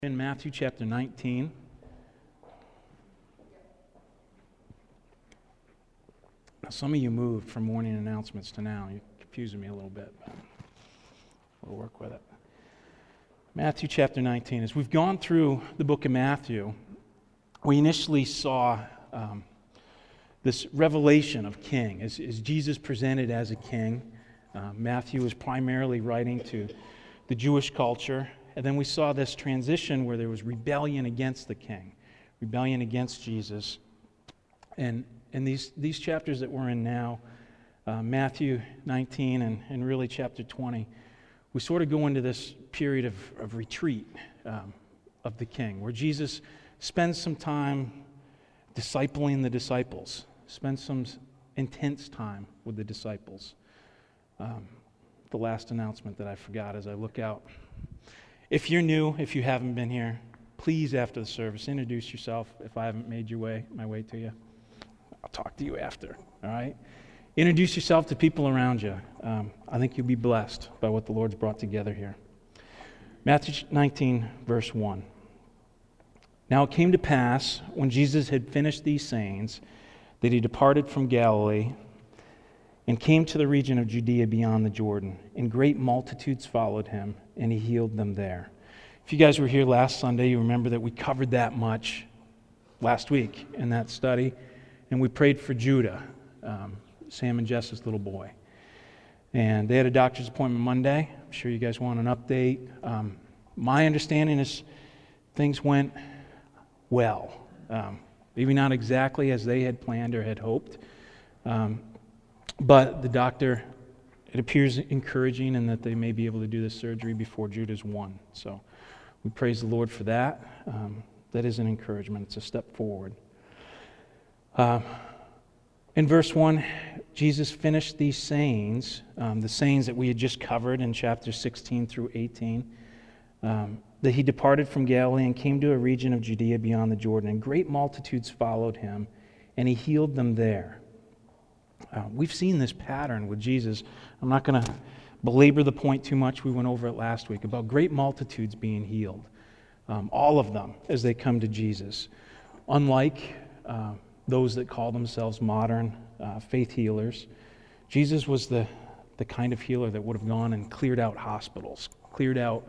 In Matthew chapter 19. Now, some of you moved from morning announcements to now. You're confusing me a little bit, but we'll work with it. Matthew chapter 19. As we've gone through the book of Matthew, we initially saw this revelation of king. As Jesus presented as a king, Matthew was primarily writing to the Jewish culture. And then we saw this transition where there was rebellion against the king, rebellion against Jesus. And these chapters that we're in now, Matthew 19 and really chapter 20, we sort of go into this period of retreat of the king, where Jesus spends some time discipling the disciples, spends some intense time with the disciples. The last announcement that I forgot as I look out. If you're new, if you haven't been here, please, after the service, introduce yourself. If I haven't made my way to you, I'll talk to you after, all right? Introduce yourself to people around you. I think you'll be blessed by what the Lord's brought together here. Matthew 19, verse 1. Now it came to pass, when Jesus had finished these sayings, that he departed from Galilee and came to the region of Judea beyond the Jordan. And great multitudes followed him, and he healed them there. If you guys were here last Sunday, you remember that we covered that much last week in that study. And we prayed for Judah, Sam and Jess's little boy. And they had a doctor's appointment Monday. I'm sure you guys want an update. My understanding is things went well. Maybe not exactly as they had planned or had hoped. But the doctor, it appears encouraging in that they may be able to do this surgery before Judah's 1. So we praise the Lord for that. That is an encouragement. It's a step forward. In verse 1, Jesus finished these sayings, the sayings that we had just covered in chapters 16 through 18, that he departed from Galilee and came to a region of Judea beyond the Jordan, and great multitudes followed him, and he healed them there. We've seen this pattern with Jesus. I'm not going to belabor the point too much. We went over it last week about great multitudes being healed. All of them as they come to Jesus. Unlike those that call themselves modern faith healers, Jesus was the kind of healer that would have gone and cleared out hospitals, cleared out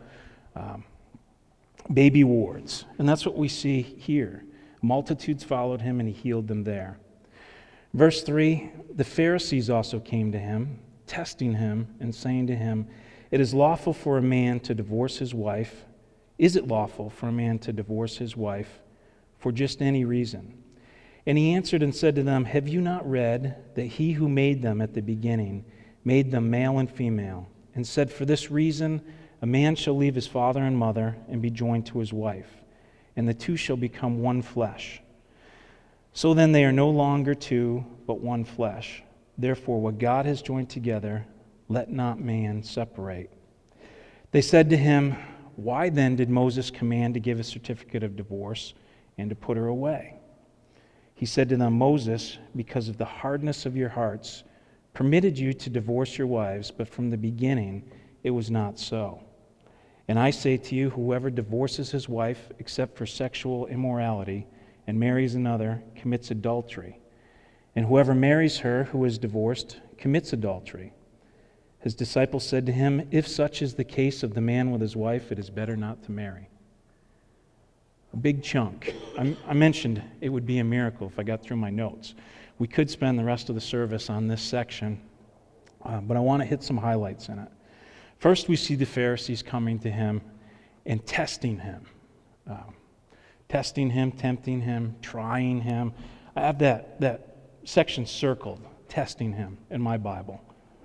baby wards. And that's what we see here. Multitudes followed him and he healed them there. Verse 3, the Pharisees also came to him, testing him and saying to him, "It is lawful for a man to divorce his wife. Is it lawful for a man to divorce his wife for just any reason?" And he answered and said to them, "Have you not read that he who made them at the beginning made them male and female, and said, for this reason a man shall leave his father and mother and be joined to his wife, and the two shall become one flesh. So then they are no longer two, but one flesh. Therefore, what God has joined together, let not man separate." They said to him, "Why then did Moses command to give a certificate of divorce and to put her away?" He said to them, "Moses, because of the hardness of your hearts, permitted you to divorce your wives, but from the beginning it was not so. And I say to you, whoever divorces his wife except for sexual immorality and marries another commits adultery. And whoever marries her who is divorced commits adultery." His disciples said to him, "If such is the case of the man with his wife, it is better not to marry." A big chunk. I mentioned it would be a miracle if I got through my notes. We could spend the rest of the service on this section, but I want to hit some highlights in it. First, we see the Pharisees coming to him and testing him. Testing him, tempting him, trying him. I have that section circled, testing him, in my Bible.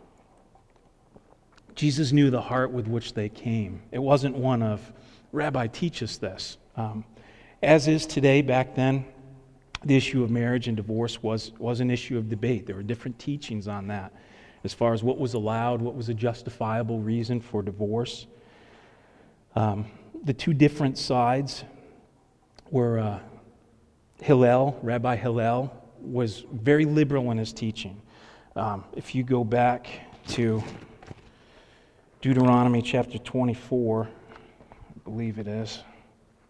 Jesus knew the heart with which they came. It wasn't one of, "Rabbi, teach us this." As is today, back then, the issue of marriage and divorce was an issue of debate. There were different teachings on that as far as what was allowed, what was a justifiable reason for divorce. The two different sides were Rabbi Hillel was very liberal in his teaching. If you go back to Deuteronomy chapter 24, I believe it is.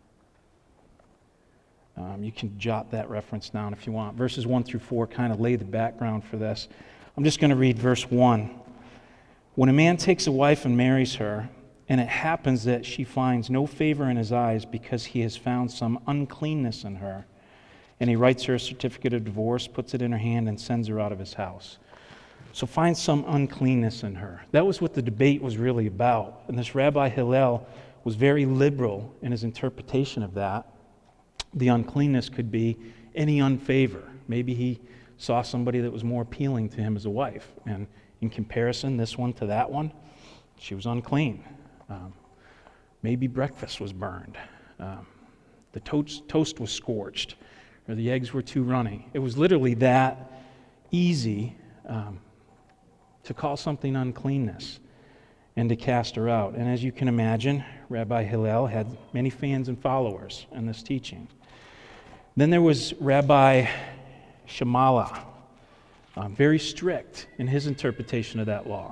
You can jot that reference down if you want. Verses 1 through 4 kind of lay the background for this. I'm just going to read verse 1. When a man takes a wife and marries her, and it happens that she finds no favor in his eyes because he has found some uncleanness in her, and he writes her a certificate of divorce, puts it in her hand, and sends her out of his house. So find some uncleanness in her. That was what the debate was really about. And this Rabbi Hillel was very liberal in his interpretation of that. The uncleanness could be any unfavor. Maybe he saw somebody that was more appealing to him as a wife. And in comparison, this one to that one, she was unclean. Maybe breakfast was burned. The toast was scorched, or the eggs were too runny. It was literally that easy to call something uncleanness and to cast her out. And as you can imagine, Rabbi Hillel had many fans and followers in this teaching. Then there was Rabbi Shammai, very strict in his interpretation of that law.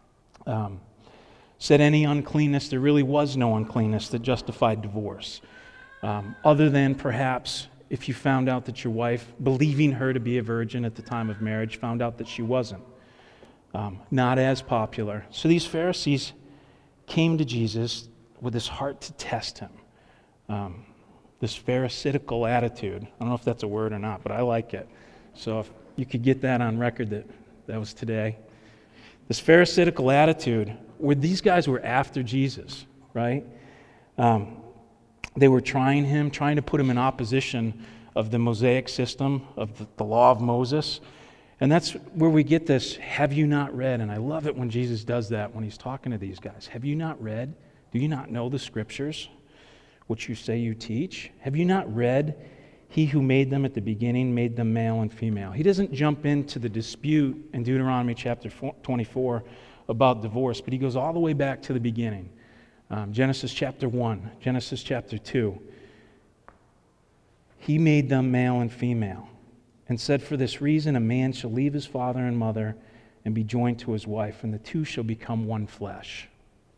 Said any uncleanness, there really was no uncleanness that justified divorce. Other than perhaps if you found out that your wife, believing her to be a virgin at the time of marriage, found out that she wasn't. Not as popular. So these Pharisees came to Jesus with this heart to test him. This pharisaical attitude. I don't know if that's a word or not, but I like it. So if you could get that on record that was today. This pharisaical attitude, where these guys were after Jesus, right? They were trying him, trying to put him in opposition of the Mosaic system, of the law of Moses. And that's where we get this, have you not read? And I love it when Jesus does that when he's talking to these guys. Have you not read? Do you not know the scriptures, which you say you teach? Have you not read? He who made them at the beginning made them male and female. He doesn't jump into the dispute in Deuteronomy chapter 24 about divorce, but he goes all the way back to the beginning. Genesis chapter 1, Genesis chapter 2. He made them male and female, and said, for this reason a man shall leave his father and mother and be joined to his wife, and the two shall become one flesh.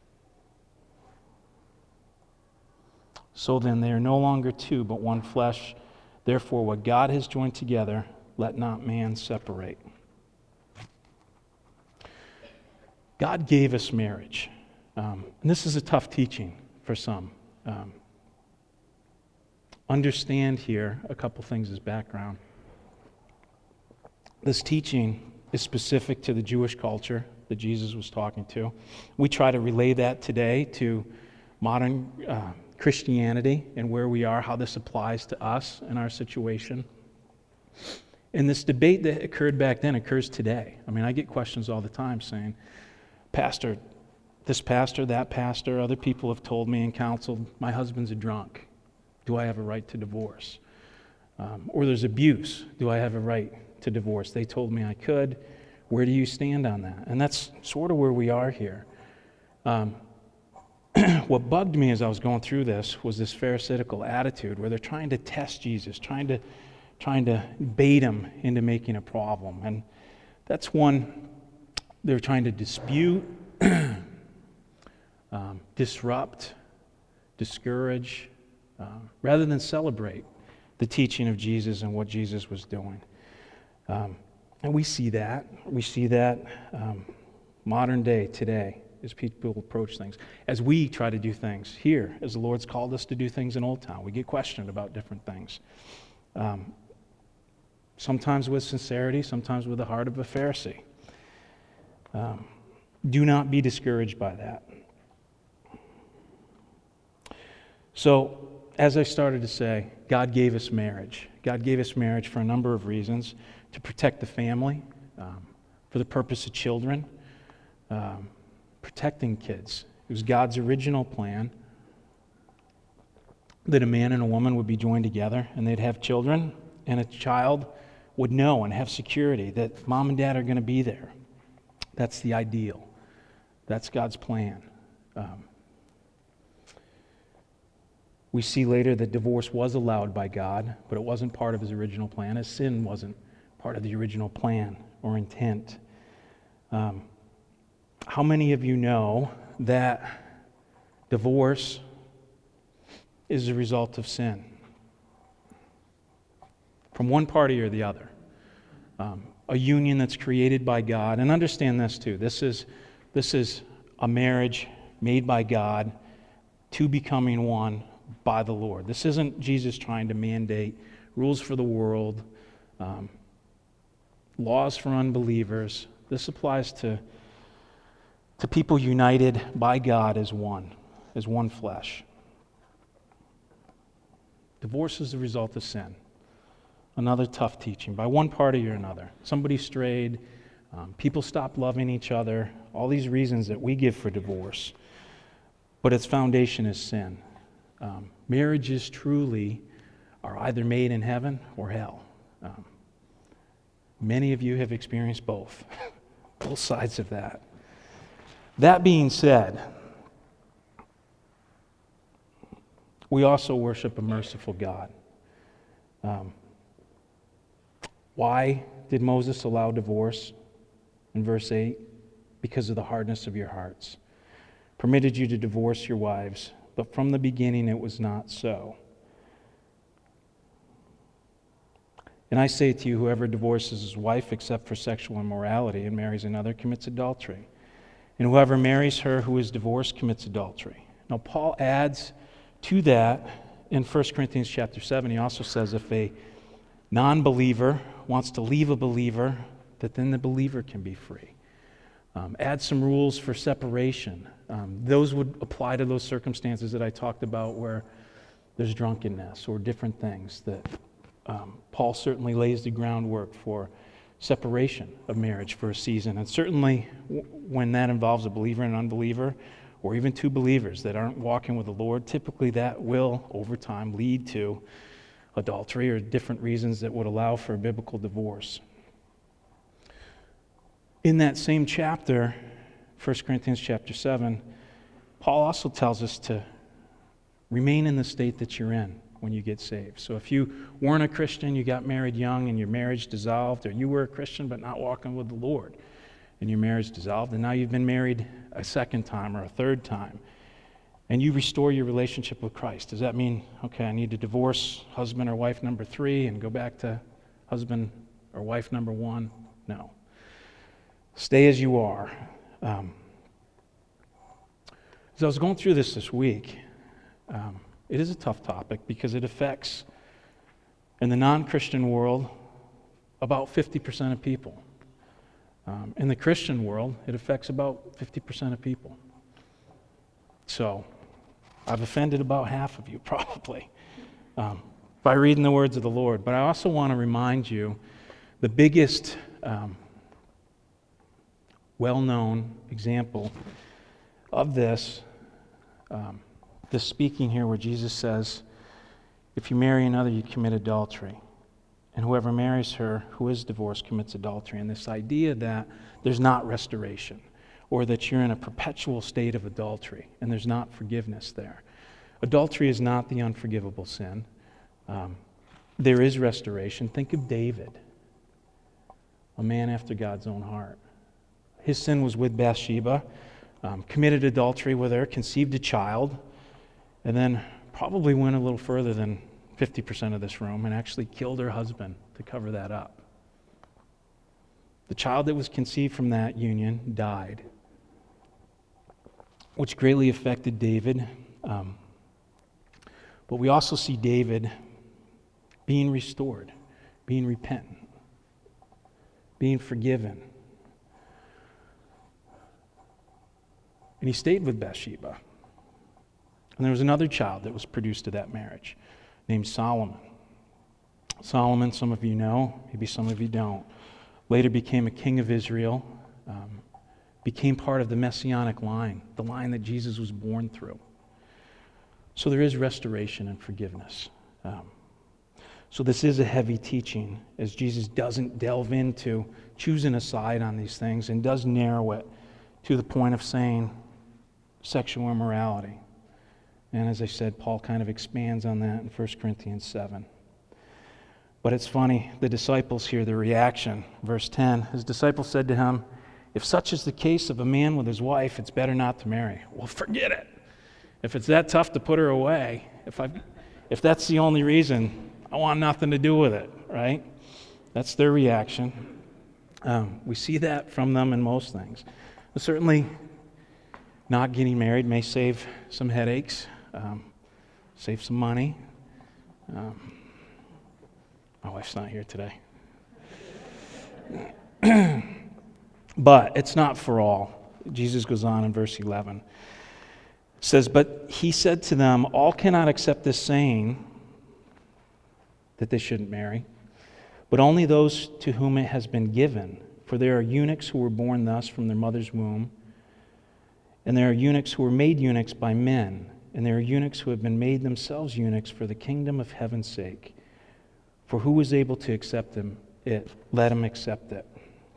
So then they are no longer two, but one flesh. Therefore, what God has joined together, let not man separate. God gave us marriage. And this is a tough teaching for some. Understand here a couple things as background. This teaching is specific to the Jewish culture that Jesus was talking to. We try to relay that today to modern Christianity and where we are, how this applies to us and our situation. And this debate that occurred back then occurs today. I mean, I get questions all the time saying, Pastor, this pastor, that pastor, other people have told me and counseled, my husband's a drunk. Do I have a right to divorce? Or there's abuse. Do I have a right to divorce? They told me I could. Where do you stand on that? And that's sort of where we are here. What bugged me as I was going through this was this pharisaical attitude where they're trying to test Jesus, trying to bait him into making a problem. And that's one they're trying to dispute, disrupt, discourage, rather than celebrate the teaching of Jesus and what Jesus was doing. And we see that. We see that modern day, today, as people approach things. As we try to do things here, as the Lord's called us to do things in Old Town, we get questioned about different things. Sometimes with sincerity, sometimes with the heart of a Pharisee. Do not be discouraged by that. So, as I started to say, God gave us marriage. God gave us marriage for a number of reasons. To protect the family, for the purpose of children, protecting kids. It was God's original plan that a man and a woman would be joined together and they'd have children, and a child would know and have security that mom and dad are going to be there. That's the ideal. That's God's plan. We see later that divorce was allowed by God, but it wasn't part of his original plan, as sin wasn't part of the original plan or intent. How many of you know that divorce is a result of sin? from one party or the other. A union that's created by God. And understand this too. This is a marriage made by God, two becoming one by the Lord. This isn't Jesus trying to mandate rules for the world, laws for unbelievers. This applies to people united by God as one flesh. Divorce is the result of sin. Another tough teaching by one party or another. Somebody strayed, people stopped loving each other, all these reasons that we give for divorce. But its foundation is sin. Marriages truly are either made in heaven or hell. Many of you have experienced both, both sides of that. That being said, we also worship a merciful God. Why did Moses allow divorce? In verse 8, because of the hardness of your hearts. Permitted you to divorce your wives, but from the beginning it was not so. And I say to you, whoever divorces his wife except for sexual immorality and marries another commits adultery. And whoever marries her who is divorced commits adultery. Now Paul adds to that in 1 Corinthians chapter 7. He also says if a non-believer wants to leave a believer, that then the believer can be free. Add some rules for separation. Those would apply to those circumstances that I talked about where there's drunkenness or different things that Paul certainly lays the groundwork for separation of marriage for a season. And certainly when that involves a believer and an unbeliever, or even two believers that aren't walking with the Lord, typically that will, over time, lead to adultery or different reasons that would allow for a biblical divorce. In that same chapter, 1 Corinthians chapter 7, Paul also tells us to remain in the state that you're in when you get saved. So if you weren't a Christian, you got married young and your marriage dissolved, or you were a Christian but not walking with the Lord and your marriage dissolved, and now you've been married a second time or a third time, and you restore your relationship with Christ, does that mean, okay, I need to divorce husband or wife number 3 and go back to husband or wife number 1? No. Stay as you are. As I was going through this week, it is a tough topic because it affects, in the non-Christian world, about 50% of people. In the Christian world, it affects about 50% of people. So, I've offended about half of you, probably, by reading the words of the Lord. But I also want to remind you the biggest well-known example of this speaking here where Jesus says, if you marry another, you commit adultery. And whoever marries her who is divorced commits adultery. And this idea that there's not restoration, or that you're in a perpetual state of adultery, and there's not forgiveness there. Adultery is not the unforgivable sin. There is restoration. Think of David, a man after God's own heart. His sin was with Bathsheba, committed adultery with her, conceived a child, and then probably went a little further than 50% of this room and actually killed her husband to cover that up. The child that was conceived from that union died, which greatly affected David. But we also see David being restored, being repentant, being forgiven. And he stayed with Bathsheba. And there was another child that was produced of that marriage named Solomon. Solomon, some of you know, maybe some of you don't, later became a king of Israel, became part of the Messianic line, the line that Jesus was born through. So there is restoration and forgiveness. So this is a heavy teaching, as Jesus doesn't delve into choosing a side on these things and does narrow it to the point of saying sexual immorality. And as I said, Paul kind of expands on that in 1 Corinthians 7. But it's funny, the disciples here, the reaction, verse 10, his disciples said to him, if such is the case of a man with his wife, it's better not to marry. Well, forget it. If it's that tough to put her away, if that's the only reason, I want nothing to do with it. right? That's their reaction. We see that from them in most things. But certainly, not getting married may save some headaches, save some money. My wife's not here today. But it's not for all. Jesus goes on in verse 11. It says, "But he said to them, all cannot accept this saying that they shouldn't marry, but only those to whom it has been given. For there are eunuchs who were born thus from their mother's womb, and there are eunuchs who were made eunuchs by men, and there are eunuchs who have been made themselves eunuchs for the kingdom of heaven's sake. For who is able to accept it, let him accept it."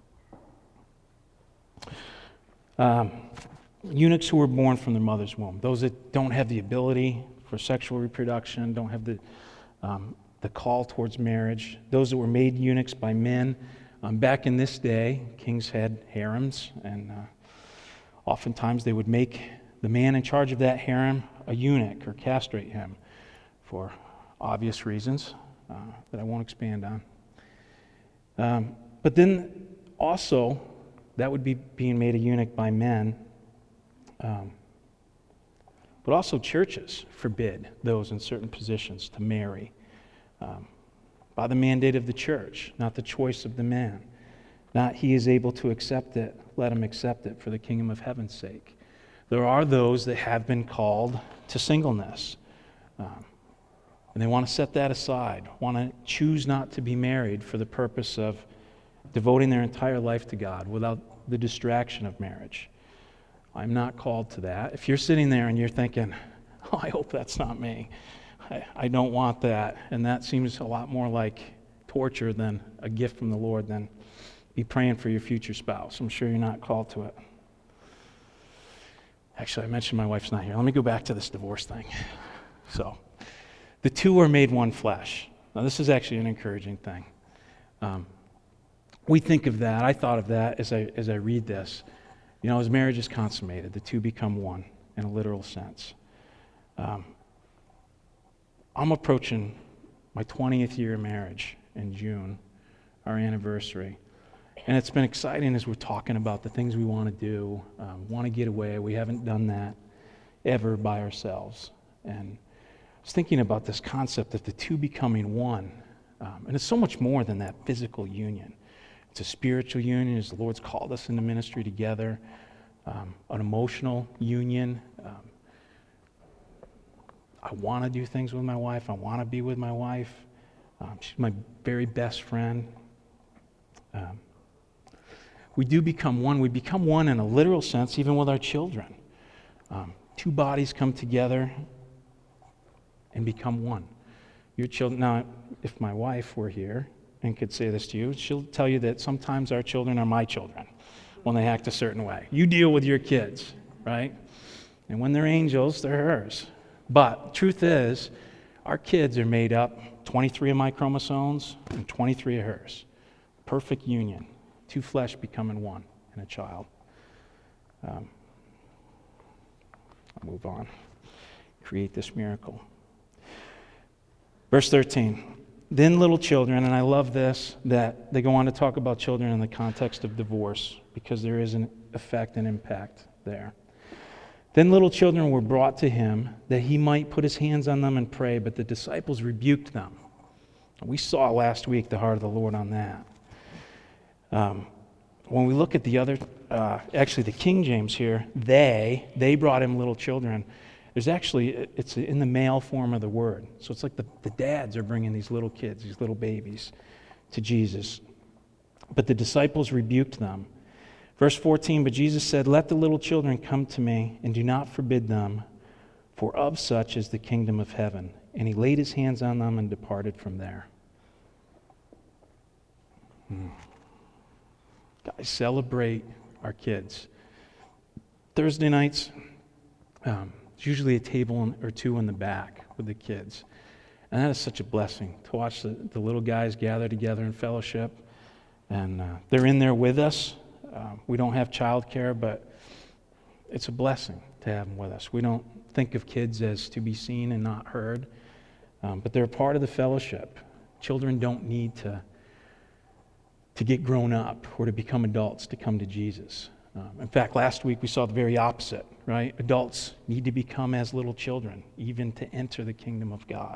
Eunuchs who were born from their mother's womb, those that don't have the ability for sexual reproduction, don't have the call towards marriage, those that were made eunuchs by men. Back in this day, kings had harems, and oftentimes they would make the man in charge of that harem a eunuch or castrate him for obvious reasons that I won't expand on. But then also, that would be being made a eunuch by men. But also churches forbid those in certain positions to marry by the mandate of the church, not the choice of the man. Not he is able to accept it, let him accept it for the kingdom of heaven's sake. There are those that have been called to singleness. And they want to set that aside, want to choose not to be married for the purpose of devoting their entire life to God without the distraction of marriage. I'm not called to that. If you're sitting there and you're thinking, oh, I hope that's not me. I don't want that. And that seems a lot more like torture than a gift from the Lord, then be praying for your future spouse. I'm sure you're not called to it. Actually, I mentioned my wife's not here. Let me go back to this divorce thing. So, the two are made one flesh. Now, this is actually an encouraging thing. We think of that. I thought of that as I read this. You know, as marriage is consummated, the two become one in a literal sense. I'm approaching my 20th year of marriage in June, our anniversary. And it's been exciting as we're talking about the things we want to do, want to get away. We haven't done that ever by ourselves. And I was thinking about this concept of the two becoming one. And it's so much more than that physical union. It's a spiritual union as the Lord's called us into ministry together, an emotional union. I want to do things with my wife. I want to be with my wife. She's my very best friend. We do become one. We become one in a literal sense, even with our children. Two bodies come together and become one. Your children. Now, if my wife were here and could say this to you, she'll tell you that sometimes our children are my children when they act a certain way. You deal with your kids, right? And when they're angels, they're hers. But truth is, our kids are made up 23 of my chromosomes and 23 of hers. Perfect union. Two flesh becoming one in a child. I'll move on. Create this miracle. Verse 13. Then little children, and I love this, that they go on to talk about children in the context of divorce because there is an effect and impact there. Then little children were brought to him that he might put his hands on them and pray, but the disciples rebuked them. We saw last week the heart of the Lord on that. When we look at the other, actually the King James here, they brought him little children. There's actually, it's in the male form of the word. So it's like the dads are bringing these little kids, these little babies to Jesus. But the disciples rebuked them. Verse 14, but Jesus said, let the little children come to me, and do not forbid them, for of such is the kingdom of heaven. And he laid his hands on them and departed from there. Guys, celebrate our kids. Thursday nights, it's usually a table or two in the back with the kids. And that is such a blessing to watch the little guys gather together in fellowship. And they're in there with us. We don't have childcare, but it's a blessing to have them with us. We don't think of kids as to be seen and not heard, but they're a part of the fellowship. Children don't need to get grown up or to become adults to come to Jesus. In fact, last week we saw the very opposite, right? Adults need to become as little children, even to enter the kingdom of God.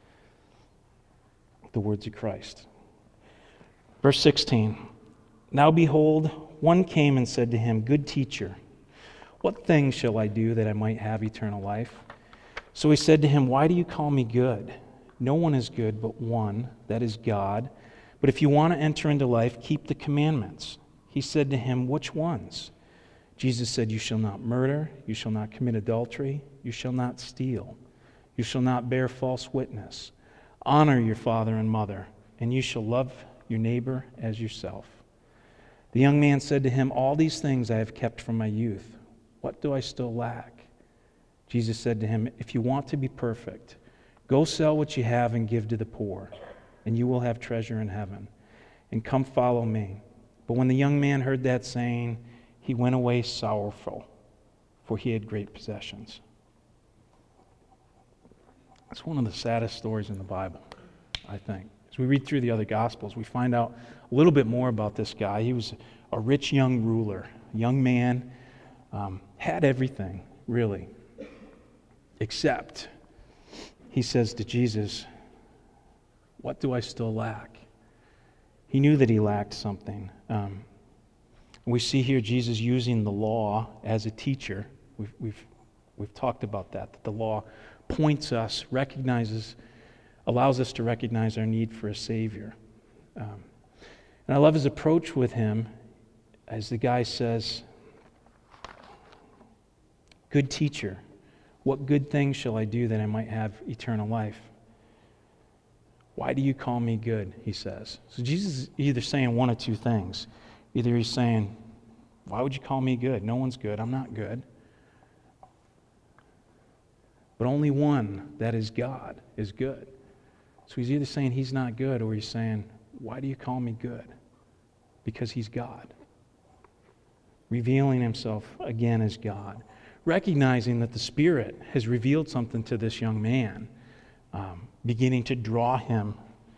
The words of Christ. Verse 16, now behold, one came and said to him, Good teacher, what things shall I do that I might have eternal life? So he said to him, Why do you call me good? No one is good but one, that is God. But if you want to enter into life, keep the commandments. He said to him, Which ones? Jesus said, You shall not murder, you shall not commit adultery, you shall not steal, you shall not bear false witness, honor your father and mother, and you shall love your neighbor as yourself. The young man said to him, All these things I have kept from my youth. What do I still lack? Jesus said to him, If you want to be perfect, go sell what you have and give to the poor, and you will have treasure in heaven. And come follow me. But when the young man heard that saying, he went away sorrowful, for he had great possessions. It's one of the saddest stories in the Bible, I think. As we read through the other Gospels, we find out a little bit more about this guy. He was a rich young ruler, a young man, had everything, really, except he says to Jesus, What do I still lack? He knew that he lacked something. We see here Jesus using the law as a teacher. We've talked about that the law points us, allows us to recognize our need for a Savior. And I love his approach with him as the guy says, Good teacher, what good things shall I do that I might have eternal life? Why do you call me good, he says. So Jesus is either saying one of two things. Either he's saying, why would you call me good? No one's good. I'm not good. But only one, that is God, is good. So he's either saying he's not good, or he's saying, why do you call me good? Because he's God. Revealing himself again as God. Recognizing that the Spirit has revealed something to this young man, beginning to draw him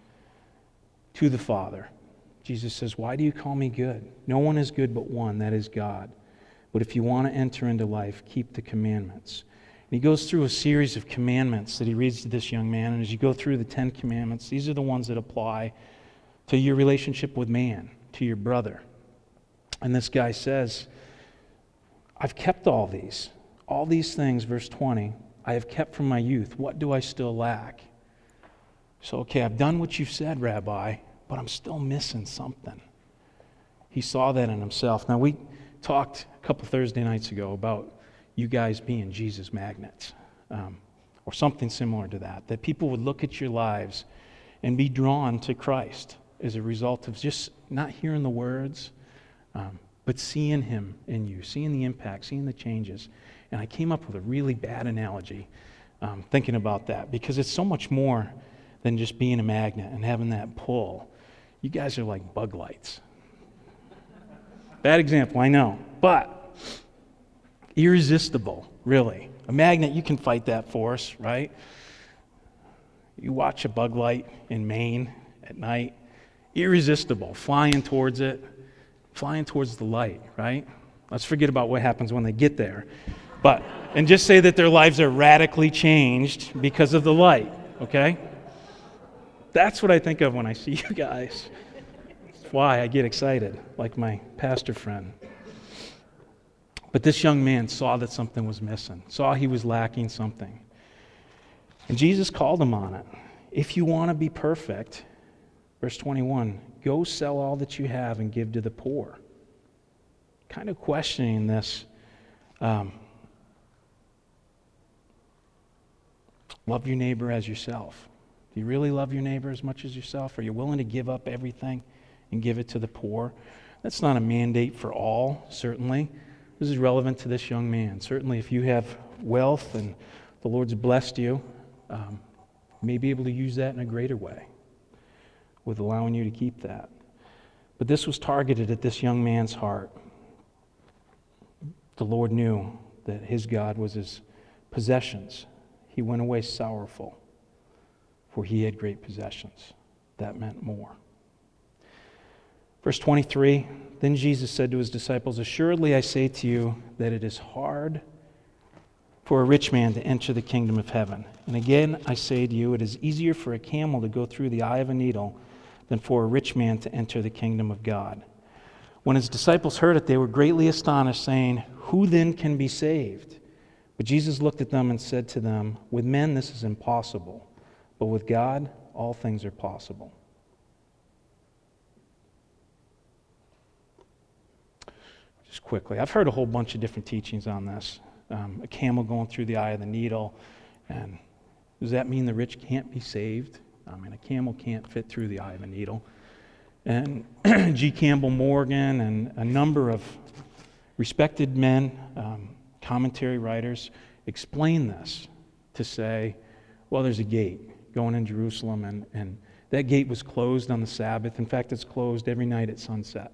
to the Father. Jesus says, why do you call me good? No one is good but one, that is God. But if you want to enter into life, keep the commandments. And he goes through a series of commandments that he reads to this young man. And as you go through the 10 commandments, these are the ones that apply to your relationship with man, to your brother. And this guy says, I've kept all these things, verse 20, I have kept from my youth. What do I still lack? So, okay, I've done what you've said, Rabbi, but I'm still missing something. He saw that in himself. Now, we talked a couple Thursday nights ago about you guys being Jesus magnets, or something similar to that people would look at your lives and be drawn to Christ as a result of just not hearing the words, but seeing him in you, seeing the impact, seeing the changes. And I came up with a really bad analogy thinking about that, because it's so much more than just being a magnet and having that pull. You guys are like bug lights. Bad example, I know, but irresistible, really. A magnet, you can fight that force, right? You watch a bug light in Maine at night, irresistible, flying towards it, flying towards the light, right? Let's forget about what happens when they get there. And just say that their lives are radically changed because of the light, okay? That's what I think of when I see you guys. That's why I get excited, like my pastor friend. But this young man saw that something was missing, saw he was lacking something. And Jesus called him on it. If you want to be perfect, verse 21, go sell all that you have and give to the poor. Kind of questioning this. Love your neighbor as yourself. Do you really love your neighbor as much as yourself? Are you willing to give up everything and give it to the poor? That's not a mandate for all, certainly. This is relevant to this young man. Certainly, if you have wealth and the Lord's blessed you, you may be able to use that in a greater way with allowing you to keep that. But this was targeted at this young man's heart. The Lord knew that his God was his possessions. He went away sorrowful, for he had great possessions. that meant more. Verse 23, then Jesus said to his disciples, assuredly I say to you that it is hard for a rich man to enter the kingdom of heaven. And again I say to you, it is easier for a camel to go through the eye of a needle than for a rich man to enter the kingdom of God. When his disciples heard it, they were greatly astonished, saying, who then can be saved? But Jesus looked at them and said to them, with men this is impossible, but with God all things are possible. Just quickly, I've heard a whole bunch of different teachings on this. A camel going through the eye of the needle. And does that mean the rich can't be saved? I mean, a camel can't fit through the eye of a needle. And G. Campbell Morgan and a number of respected men, commentary writers, explain this to say, well, there's a gate going in Jerusalem, and that gate was closed on the Sabbath. In fact, it's closed every night at sunset.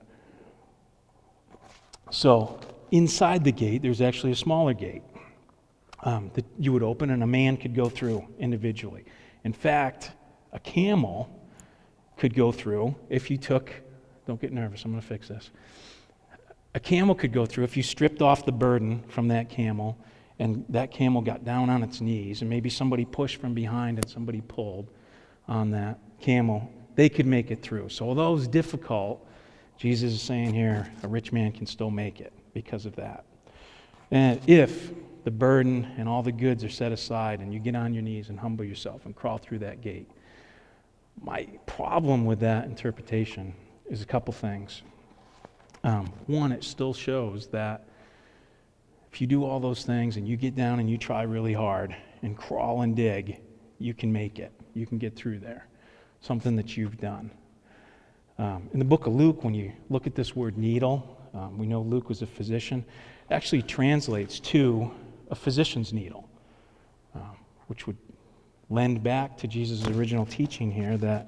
So inside the gate, there's actually a smaller gate that you would open and a man could go through individually. In fact, a camel could go through if you took, don't get nervous, I'm going to fix this. A camel could go through if you stripped off the burden from that camel and that camel got down on its knees and maybe somebody pushed from behind and somebody pulled on that camel, they could make it through. So although it's difficult, Jesus is saying here, a rich man can still make it because of that. And if the burden and all the goods are set aside and you get on your knees and humble yourself and crawl through that gate, my problem with that interpretation is a couple things. One, it still shows that if you do all those things and you get down and you try really hard and crawl and dig, you can make it. You can get through there. Something that you've done. In the book of Luke, when you look at this word needle, we know Luke was a physician, it actually translates to a physician's needle, which would lend back to Jesus' original teaching here that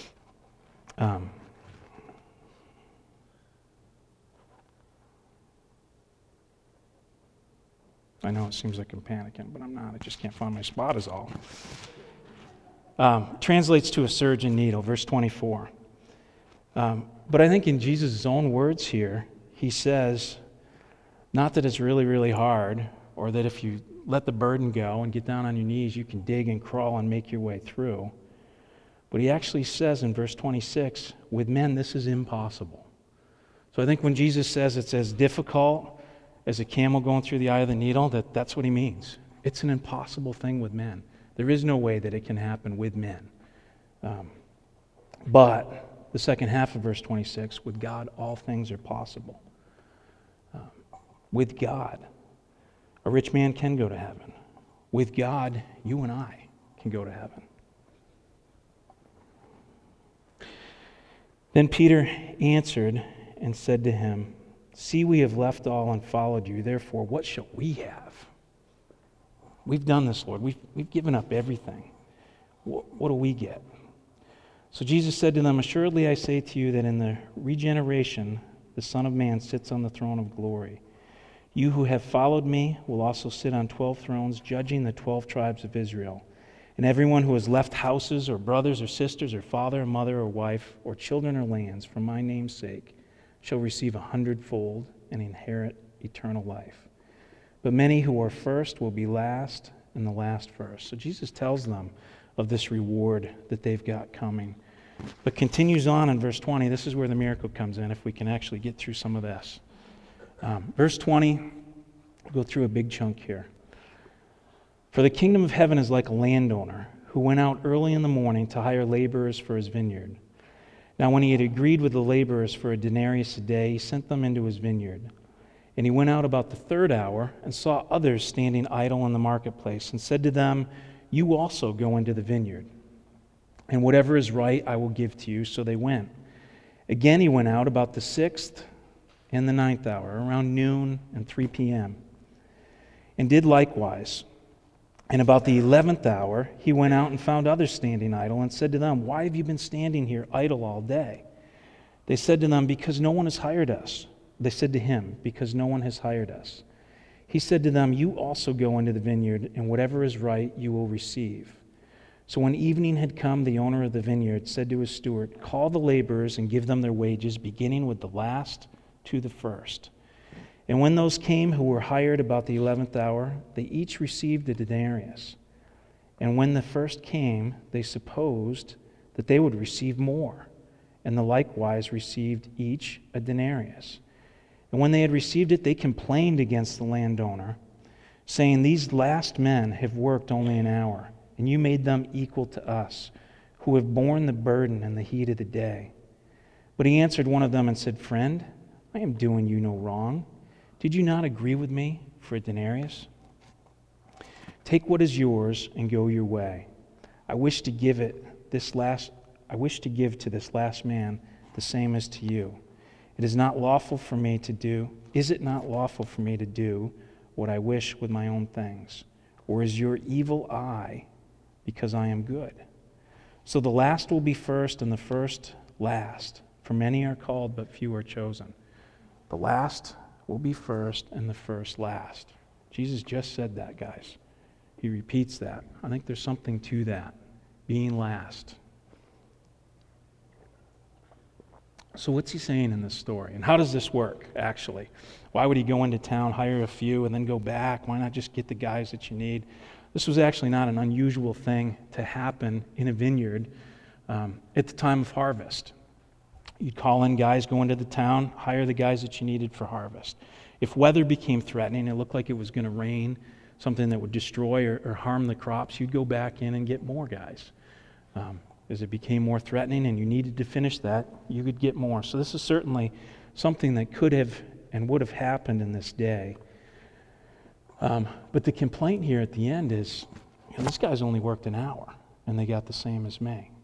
I know it seems like I'm panicking, but I'm not. I just can't find my spot is all. Translates to a surgeon needle, verse 24. But I think in Jesus' own words here, he says, not that it's really, really hard, or that if you let the burden go and get down on your knees, you can dig and crawl and make your way through. But he actually says in verse 26, with men this is impossible. So I think when Jesus says it's as difficult as a camel going through the eye of the needle, that's what he means. It's an impossible thing with men. There is no way that it can happen with men. But the second half of verse 26, with God all things are possible. With God, a rich man can go to heaven. With God, you and I can go to heaven. Then Peter answered and said to him, see, we have left all and followed you. Therefore, what shall we have? We've done this, Lord. We've given up everything. What do we get? So Jesus said to them, assuredly I say to you that in the regeneration, the Son of Man sits on the throne of glory. You who have followed me will also sit on 12 thrones, judging the 12 tribes of Israel. And everyone who has left houses or brothers or sisters or father or mother or wife or children or lands for my name's sake shall receive 100-fold and inherit eternal life. But many who are first will be last, and the last first. So Jesus tells them of this reward that they've got coming. But continues on in verse 20. This is where the miracle comes in, if we can actually get through some of this. Verse 20, we'll go through a big chunk here. For the kingdom of heaven is like a landowner who went out early in the morning to hire laborers for his vineyard. Now when he had agreed with the laborers for a denarius a day, he sent them into his vineyard. And he went out about the third hour and saw others standing idle in the marketplace and said to them, you also go into the vineyard, and whatever is right I will give to you. So they went. Again he went out about the 6th and the 9th hour, around noon and 3 p.m., and did likewise. And about the 11th hour he went out and found others standing idle and said to them, why have you been standing here idle all day? They said to them, because no one has hired us. They said to him, because no one has hired us. He said to them, you also go into the vineyard, and whatever is right you will receive. So when evening had come, the owner of the vineyard said to his steward, 'Call the laborers and give them their wages, beginning with the last to the first.' And when those came who were hired about the 11th hour, they each received a denarius. And when the first came, they supposed that they would receive more, and the likewise received each a denarius. And when they had received it, they complained against the landowner, saying, 'These last men have worked only an hour, and you made them equal to us, who have borne the burden and the heat of the day.' But he answered one of them and said, 'Friend, I am doing you no wrong. Did you not agree with me for a denarius? Take what is yours and go your way. I wish to give to this last man the same as to you. Is it not lawful for me to do what I wish with my own things? Or is your evil eye because I am good? So the last will be first and the first last. For many are called, but few are chosen. The last will be first and the first last." Jesus just said that, guys. He repeats that. I think there's something to that, being last. So what's he saying in this story? And how does this work, actually? Why would he go into town, hire a few, and then go back? Why not just get the guys that you need? This was actually not an unusual thing to happen in a vineyard at the time of harvest. You'd call in guys, go into the town, hire the guys that you needed for harvest. If weather became threatening, it looked like it was going to rain, something that would destroy or harm the crops, you'd go back in and get more guys. As it became more threatening and you needed to finish that, you could get more. So this is certainly something that could have and would have happened in this day. But the complaint here at the end is, this guy's only worked an hour, and they got the same as me.